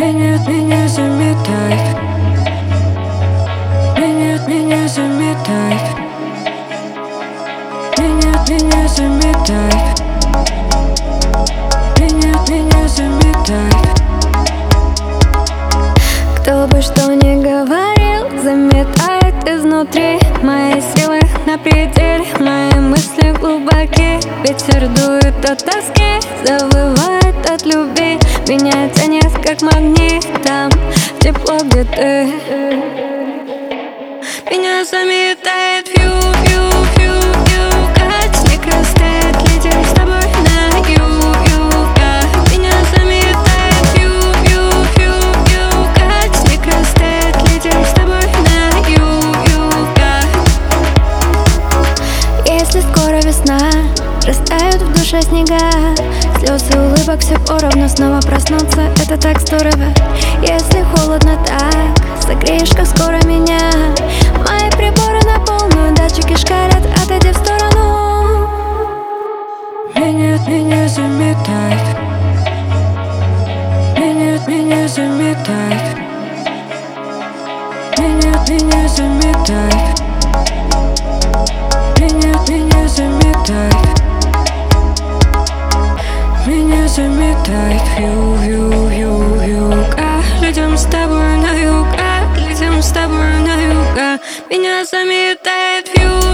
Меня заметает. Меня заметает. Меня заметает. Меня заметает. Кто бы что ни говорил, заметает изнутри. Мои силы на пределе, мои мысли глубоки. Ветер дует от тоски, завывает от любви. Меня тянет как магнитом в тепло, где ты. Меня заметает фью-фью-фью-фью. Как снег растает, летим с тобой на юга. Меня заметает фью-фью-фью-фью. Как снег растает, летим с тобой на юга. Если скоро весна, растают в душе снега. Слезы, улыбок, все поровну, снова проснуться, это так здорово. Если холодно так, согреешь как скоро меня. Мои приборы на полную, датчики шкалят, отойди в сторону. Меня заметает. Меня заметает. Меня заметает. Меня заметает. Меня заметает. Юга. Летим с тобой на юга. Летим с тобой на юга. Меня заметает.